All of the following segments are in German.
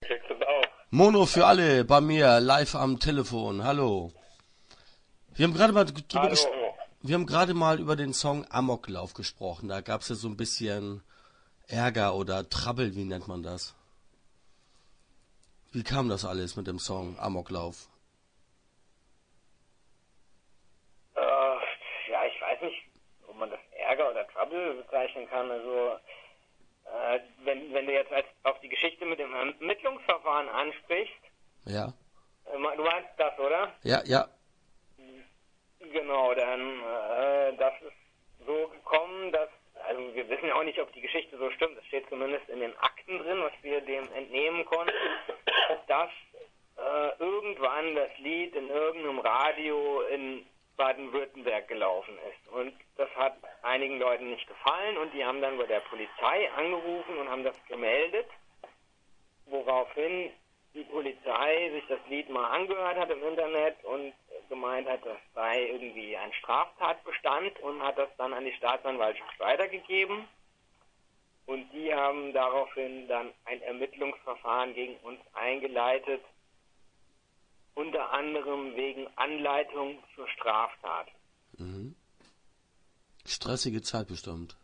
Kriegst du es auch? Mono für alle, bei mir, live am Telefon. Hallo. Wir haben gerade mal Hallo. wir haben gerade mal über den Song Amoklauf gesprochen. Da gab es ja so ein bisschen Ärger oder Trouble, wie nennt man das? Wie kam das alles mit dem Song Amoklauf? Ja, ich weiß nicht, ob man das Ärger oder Trouble bezeichnen kann. Also, wenn du jetzt auf die Geschichte mit dem Ermittlungsverfahren ansprichst, Ja. du meinst das, oder? Ja, ja. Genau, dann, das ist so gekommen, dass, also wir wissen ja auch nicht, ob die Geschichte so stimmt, das steht zumindest in den Akten drin, was wir dem entnehmen konnten, dass irgendwann das Lied in irgendeinem Radio in Baden-Württemberg gelaufen ist. Und das hat einigen Leuten nicht gefallen und die haben dann bei der Polizei angerufen und haben das gemeldet, woraufhin die Polizei sich das Lied mal angehört hat im Internet und gemeint hat, das sei irgendwie ein Straftatbestand und hat das dann an die Staatsanwaltschaft weitergegeben. Und die haben daraufhin dann ein Ermittlungsverfahren gegen uns eingeleitet, unter anderem wegen Anleitung zur Straftat. Mhm. Stressige Zeit bestimmt.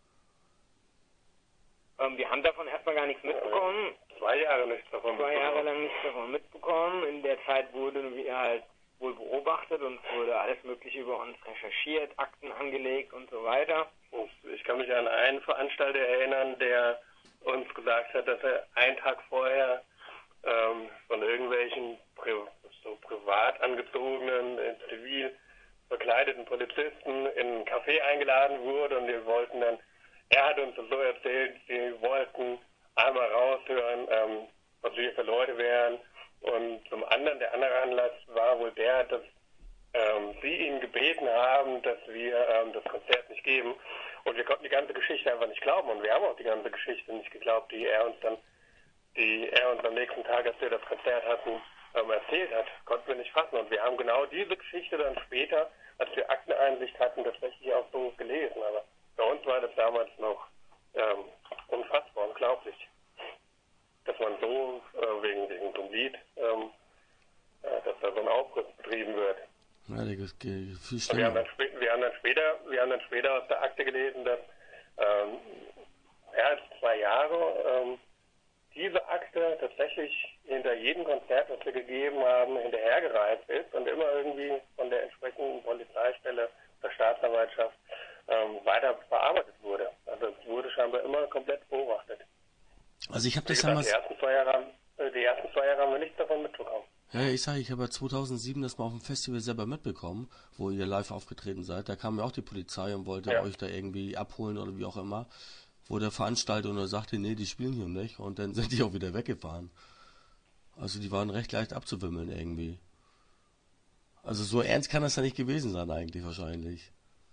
Wir haben davon erstmal gar nichts mitbekommen. 2 Jahre nichts davon. 2 Jahre lang nichts davon mitbekommen. In der Zeit wurden wir halt wohl beobachtet und wurde alles Mögliche über uns recherchiert, Akten angelegt und so weiter. Ich kann mich an einen Veranstalter erinnern, der uns gesagt hat, dass er einen Tag vorher von irgendwelchen privat angezogenen, zivil verkleideten Polizisten in ein Café eingeladen wurde und wir wollten dann, er hat uns so erzählt, sie wollten einmal raushören, was wir für Leute wären. Und zum anderen, der andere Anlass war wohl der, dass sie ihn gebeten haben, dass wir das Konzert nicht geben. Und wir konnten die ganze Geschichte einfach nicht glauben. Und wir haben auch die ganze Geschichte nicht geglaubt, die er uns am nächsten Tag, als wir das Konzert hatten, erzählt hat. Konnten wir nicht fassen. Und wir haben genau diese Geschichte dann später, als wir Akteneinsicht hatten, tatsächlich auch so gelesen. Aber bei uns war das damals noch unfassbar, unglaublich, dass man so wegen so einem Lied, dass da so ein Aufriss betrieben wird. Ja, der ist viel Wir schlimmer. haben dann später aus der Akte gelesen, dass mehr als 2 Jahre diese Akte tatsächlich hinter jedem Konzert, das wir gegeben haben, hinterhergereist ist und immer irgendwie von der entsprechenden Polizeistelle der Staatsanwaltschaft weiter bearbeitet wurde. Also es wurde scheinbar immer komplett beobachtet. Also ich habe Wie das gesagt, damals... die ersten 2 Jahre haben wir nichts davon mitbekommen. Ja, ich habe ja 2007 das mal auf dem Festival selber mitbekommen, wo ihr live aufgetreten seid. Da kam ja auch die Polizei und wollte euch da irgendwie abholen oder wie auch immer. Wo der Veranstalter nur sagte, nee, die spielen hier nicht. Und dann sind die auch wieder weggefahren. Also die waren recht leicht abzuwimmeln irgendwie. Also so ernst kann das ja nicht gewesen sein eigentlich wahrscheinlich.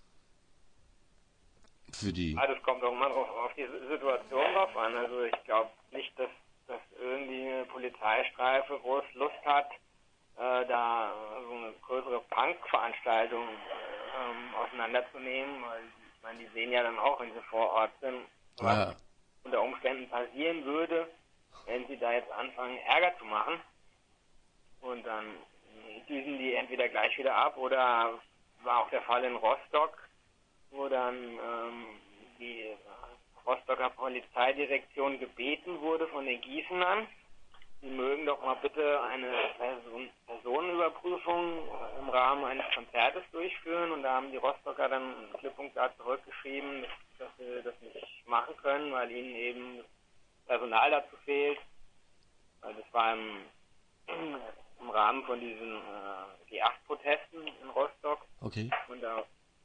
Für die. Ja, das kommt auch immer auf die Situation drauf an. Also ich glaube nicht, dass irgendwie eine Polizeistreife groß Lust hat, da so eine größere Punk-Veranstaltung auseinanderzunehmen. Weil ich meine, die sehen ja dann auch, wenn sie vor Ort sind, was unter Umständen passieren würde, wenn sie da jetzt anfangen, Ärger zu machen. Und dann düsen die entweder gleich wieder ab oder war auch der Fall in Rostock, wo dann die Rostocker Polizeidirektion gebeten wurde von den Gießenern, sie mögen doch mal bitte eine Personenüberprüfung im Rahmen eines Konzertes durchführen. Und da haben die Rostocker dann klipp und klar zurückgeschrieben, dass sie das nicht machen können, weil ihnen eben das Personal dazu fehlt. Weil das war im Rahmen von diesen G8-Protesten in Rostock. Okay. Und da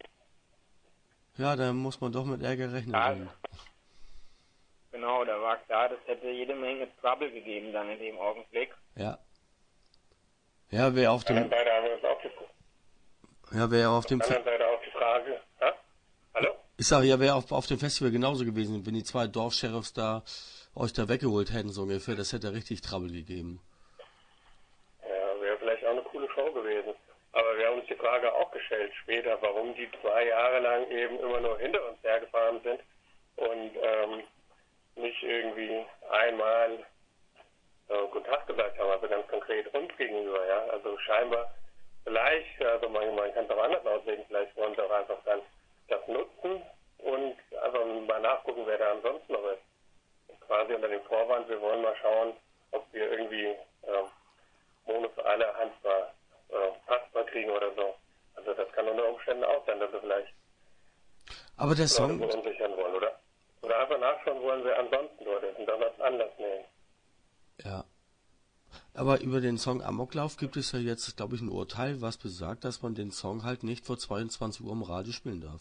da muss man doch mit Ärger rechnen. Genau, da war klar, das hätte jede Menge Trouble gegeben dann in dem Augenblick. Ja. Ja, wäre auf dem... Auf der anderen Seite haben wir uns auch auf dem... Auf der anderen Seite auch die Frage... Hallo? Ich sage, ja, wäre auf dem Festival genauso gewesen, wenn die 2 Dorfsheriffs da euch da weggeholt hätten, so ungefähr. Das hätte richtig Trouble gegeben. Ja, wäre vielleicht auch eine coole Show gewesen. Aber wir haben uns die Frage auch gestellt später, warum die 2 Jahre lang eben immer nur hinter uns hergefahren sind und nicht irgendwie einmal Guten Tag gesagt haben, also ganz konkret uns gegenüber, ja. Also scheinbar, vielleicht, also man kann es auch anders auslegen, vielleicht wollen sie auch einfach dann das nutzen und also mal nachgucken, wer da ansonsten noch ist. Und quasi unter dem Vorwand, wir wollen mal schauen, ob wir irgendwie Mono für alle passbar kriegen oder so. Also das kann unter Umständen auch sein, dass wir vielleicht Aber der Leute Song, verunsichern wollen, oder? Oder einfach nachschauen wollen, wer ansonsten dort ist und dann was anders nehmen. ja. Aber über den Song Amoklauf gibt es ja jetzt, glaube ich, ein Urteil, was besagt, dass man den Song halt nicht vor 22 Uhr im Radio spielen darf.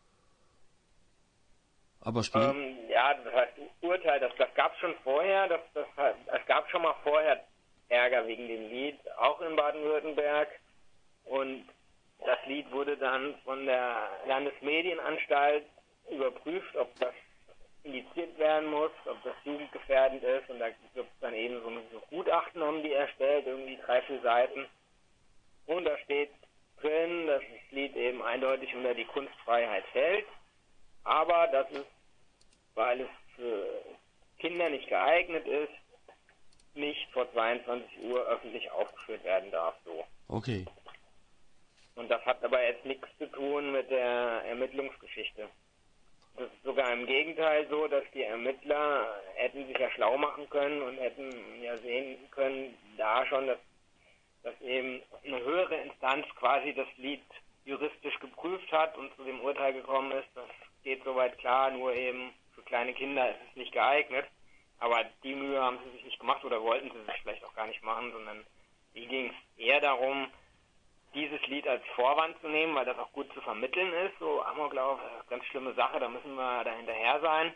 Aber spielen? Ja, das heißt, ein Urteil, das gab es schon vorher, es gab schon mal vorher Ärger wegen dem Lied, auch in Baden-Württemberg. Und das Lied wurde dann von der Landesmedienanstalt überprüft, ob das indiziert werden muss, ob das jugendgefährdend ist. Und da gibt es dann eben so Gutachten, haben die erstellt, irgendwie 3-4 Seiten. Und da steht drin, dass das Lied eben eindeutig unter die Kunstfreiheit fällt. Aber dass es, weil es für Kinder nicht geeignet ist, nicht vor 22 Uhr öffentlich aufgeführt werden darf. So. Okay. Und das hat aber jetzt nichts zu tun mit der Ermittlungsgeschichte. Das ist sogar im Gegenteil so, dass die Ermittler hätten sich ja schlau machen können und hätten ja sehen können, da schon, dass eben eine höhere Instanz quasi das Lied juristisch geprüft hat und zu dem Urteil gekommen ist, das geht soweit klar, nur eben für kleine Kinder ist es nicht geeignet. Aber die Mühe haben sie sich nicht gemacht oder wollten sie sich vielleicht auch gar nicht machen, sondern die ging es eher darum, dieses Lied als Vorwand zu nehmen, weil das auch gut zu vermitteln ist. So Amoklauf, das ist eine ganz schlimme Sache, da müssen wir da hinterher sein.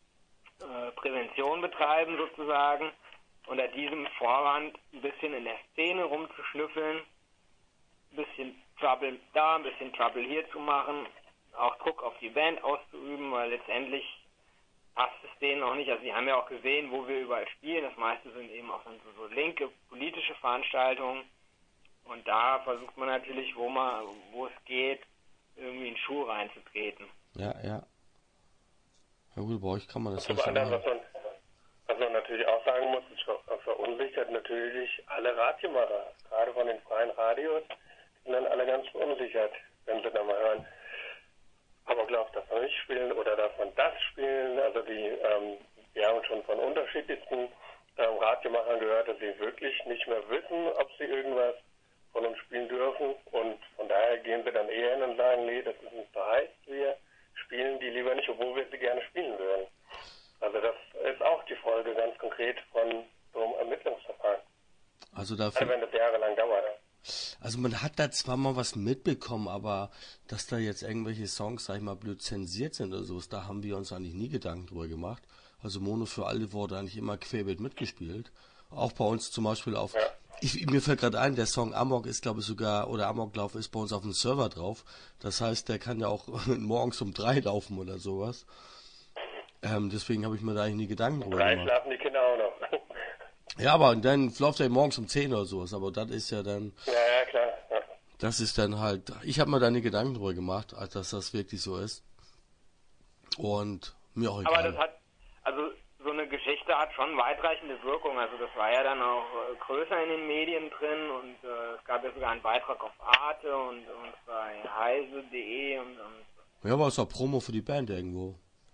Prävention betreiben sozusagen. Unter diesem Vorwand ein bisschen in der Szene rumzuschnüffeln, ein bisschen Trouble da, ein bisschen Trouble hier zu machen, auch Druck auf die Band auszuüben, weil letztendlich passt es denen auch nicht. Also sie haben ja auch gesehen, wo wir überall spielen. Das meiste sind eben auch so linke politische Veranstaltungen. Und da versucht man natürlich, wo es geht, irgendwie in den Schuh reinzutreten. Ja. Ja gut, bei euch kann man das ja Zum schon anderen, machen. was man natürlich auch sagen muss, es verunsichert natürlich alle Radiomacher. Gerade von den freien Radios sind dann alle ganz verunsichert, wenn sie da mal hören, Amoklauf darf man nicht spielen oder darf man das spielen. Also wir haben schon von unterschiedlichsten Radiomachern gehört, dass sie wirklich nicht mehr wissen, ob sie irgendwas von uns spielen dürfen. Und von daher gehen sie dann eher hin und sagen, nee, das ist uns zu heiß, wir spielen die lieber nicht, obwohl wir sie gerne spielen würden. Also das ist auch die Folge ganz konkret von so einem Ermittlungsverfahren. Also dafür, wenn das jahrelang dauert. also man hat da zwar mal was mitbekommen, aber dass da jetzt irgendwelche Songs, sag ich mal, blöd zensiert sind oder so, da haben wir uns eigentlich nie Gedanken drüber gemacht. Also Mono für alle wurde eigentlich immer querbeet mitgespielt. Auch bei uns zum Beispiel auf... Ja. Mir fällt gerade ein, der Song Amok ist, glaube ich, sogar, oder Amoklauf ist bei uns auf dem Server drauf. Das heißt, der kann ja auch morgens um 3 laufen oder sowas. Deswegen habe ich mir da eigentlich nie Gedanken drüber 3 gemacht. schlafen die Kinder auch noch. Ja, aber dann läuft er morgens um 10 oder sowas. Aber das ist ja dann... Ja, klar. Ja. Das ist dann halt... Ich habe mir da nie Gedanken drüber gemacht, als dass das wirklich so ist. Und mir auch egal. Aber das hat, also so eine Geschichte hat schon weitreichende Wirkung. Also das war ja dann auch größer in den Medien drin und es gab ja sogar einen Beitrag auf Arte und bei heise.de und ja, aber es war Promo für die Band irgendwo.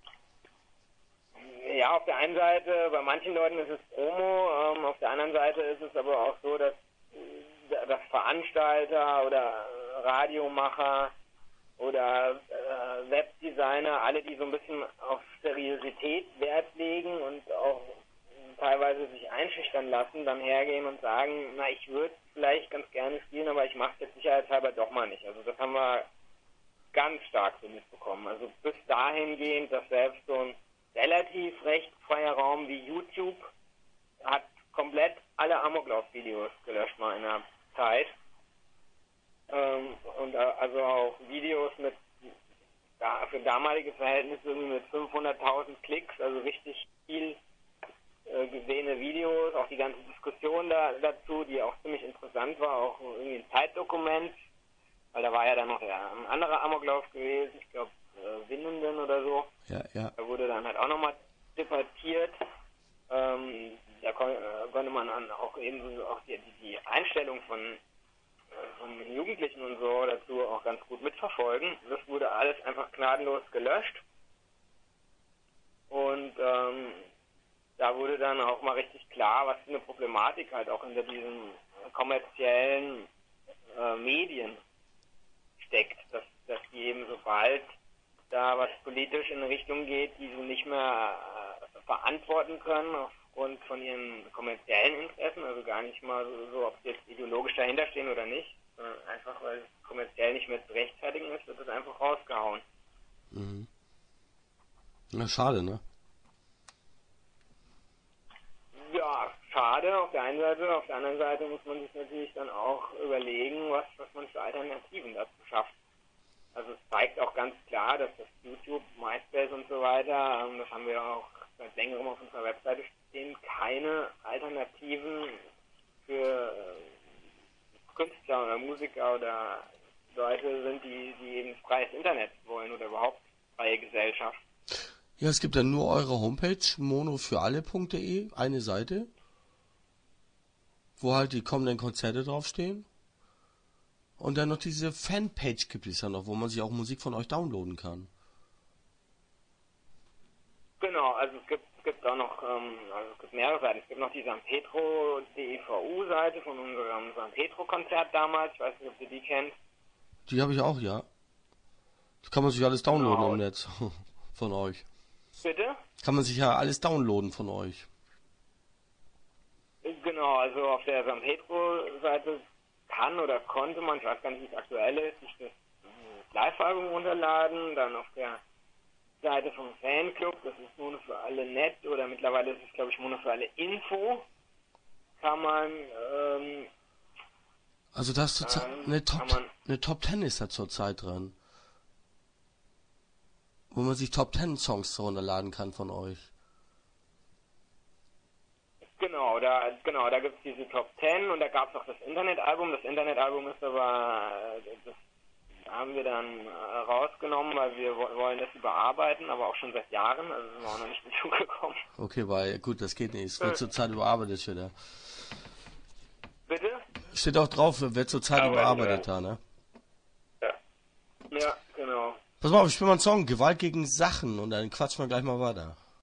ja, auf der einen Seite, bei manchen Leuten ist es Promo, auf der anderen Seite ist es aber auch so, dass Veranstalter oder Radiomacher oder Webdesigner, alle, die so ein bisschen auf Seriosität Wert legen und auch teilweise sich einschüchtern lassen, dann hergehen und sagen, na, ich würde vielleicht ganz gerne spielen, aber ich mache es jetzt sicherheitshalber doch mal nicht. Also das haben wir ganz stark so mitbekommen. Also bis dahingehend, dass selbst so ein relativ rechtsfreier Raum wie YouTube hat komplett alle Amoklauf-Videos gelöscht mal in einer Zeit. Und also auch Videos mit für damalige Verhältnisse irgendwie mit 500.000 Klicks, also richtig viel gesehene Videos, auch die ganze Diskussion dazu, die auch ziemlich interessant war, auch irgendwie ein Zeitdokument, weil da war ja dann noch ein anderer Amoklauf gewesen, ich glaube Winnenden oder so. Ja. Da wurde dann halt auch nochmal debattiert. Da konnte man dann auch eben auch die Einstellung von Jugendlichen und so dazu auch ganz gut mitverfolgen. Das wurde alles einfach gnadenlos gelöscht. Und da wurde dann auch mal richtig klar, was für eine Problematik halt auch hinter diesen kommerziellen Medien steckt. Dass die eben, sobald da was politisch in eine Richtung geht, die sie nicht mehr verantworten können aufgrund von ihren kommerziellen Interessen, also gar nicht mal so, ob sie jetzt ideologisch dahinter stehen oder nicht, sondern einfach, weil es kommerziell nicht mehr zu rechtfertigen ist, wird das einfach rausgehauen. Mhm. Na, schade, ne? Ja, schade auf der einen Seite, auf der anderen Seite muss man sich natürlich dann auch überlegen, was man für Alternativen dazu schafft. Also es zeigt auch ganz klar, dass das YouTube, MySpace und so weiter, das haben wir auch seit längerem auf unserer Webseite stehen, keine Alternativen für Künstler oder Musiker oder Leute sind, die eben freies Internet wollen oder überhaupt freie Gesellschaft. Ja, es gibt ja nur eure Homepage, monofüralle.de, eine Seite, wo halt die kommenden Konzerte draufstehen. Und dann noch diese Fanpage gibt es ja noch, wo man sich auch Musik von euch downloaden kann. Genau, also es gibt auch noch, also es gibt mehrere Seiten. Es gibt noch die San Petro DEVU-Seite von unserem San Petro-Konzert damals. Ich weiß nicht, ob ihr die kennt. Die habe ich auch, ja. Das kann man sich alles downloaden im Netz von euch. Bitte? Kann man sich ja alles downloaden von euch. Genau, also auf der San Petro-Seite kann oder konnte man, ich weiß gar nicht, wie es aktuell ist, sich das Live-Album runterladen, dann auf der Seite vom Fanclub, das ist Mono für alle Net oder mittlerweile ist es, glaube ich, Mono für alle Info, kann man also da ist zurzeit eine Top 10 ist da zurzeit dran. Wo man sich Top 10 Songs runterladen kann von euch. Genau, da gibt es diese Top 10 und da gab es auch das Internetalbum. Das Internetalbum ist aber, das haben wir dann rausgenommen, weil wir wollen das überarbeiten, aber auch schon seit Jahren, also sind wir auch noch nicht dazu gekommen. Okay, weil, gut, das geht nicht, es wird zurzeit überarbeitet wieder. Bitte? Steht auch drauf, wird zurzeit überarbeitet da, ne? Ja, genau. Pass mal auf, ich spiele mal einen Song, Gewalt gegen Sachen und dann quatschen wir gleich mal weiter.